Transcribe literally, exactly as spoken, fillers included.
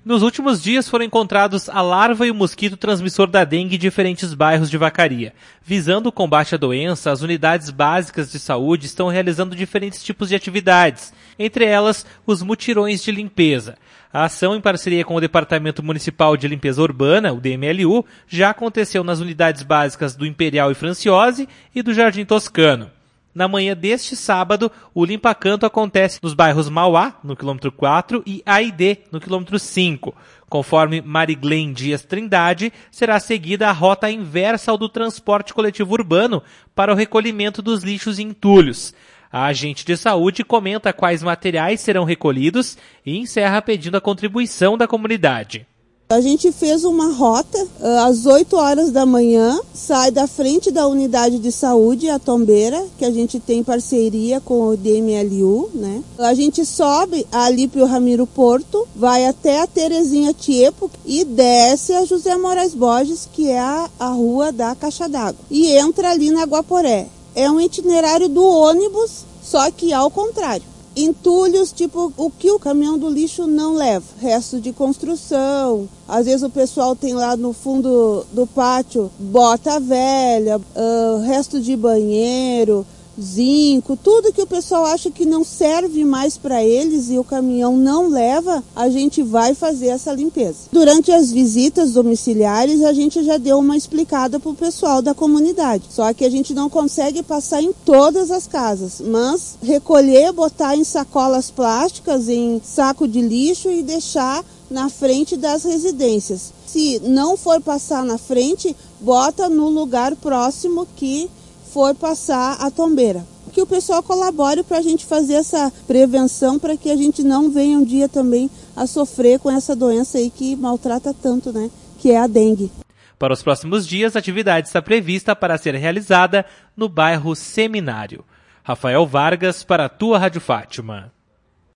Nos últimos dias foram encontrados a larva e o mosquito transmissor da dengue em diferentes bairros de Vacaria. Visando o combate à doença, as unidades básicas de saúde estão realizando diferentes tipos de atividades, entre elas os mutirões de limpeza. A ação, em parceria com o Departamento Municipal de Limpeza Urbana, o D M L U, já aconteceu nas unidades básicas do Imperial e Franciose e do Jardim Toscano. Na manhã deste sábado, o Limpa Canto acontece nos bairros Mauá, no quilômetro quatro, e Aidê, no quilômetro cinco. Conforme Mariglen Dias Trindade, será seguida a rota inversa ao do transporte coletivo urbano para o recolhimento dos lixos e entulhos. A agente de saúde comenta quais materiais serão recolhidos e encerra pedindo a contribuição da comunidade. A gente fez uma rota às oito horas da manhã, sai da frente da unidade de saúde, a Tombeira, que a gente tem parceria com o D M L U, né? A gente sobe ali para o Ramiro Porto, vai até a Terezinha Tiepo e desce a José Moraes Borges, que é a, a rua da Caixa d'Água, e entra ali na Guaporé. É um itinerário do ônibus, só que ao contrário. Entulhos, tipo o que o caminhão do lixo não leva. Restos de construção, às vezes o pessoal tem lá no fundo do pátio bota velha, uh, resto de banheiro, zinco, tudo que o pessoal acha que não serve mais para eles e o caminhão não leva, a gente vai fazer essa limpeza. Durante as visitas domiciliares, a gente já deu uma explicada para o pessoal da comunidade. Só que a gente não consegue passar em todas as casas, mas recolher, botar em sacolas plásticas, em saco de lixo e deixar na frente das residências. Se não for passar na frente, bota no lugar próximo que for passar a tombeira. Que o pessoal colabore para a gente fazer essa prevenção, para que a gente não venha um dia também a sofrer com essa doença aí que maltrata tanto, né? Que é a dengue. Para os próximos dias, a atividade está prevista para ser realizada no bairro Seminário. Rafael Vargas para a tua Rádio Fátima.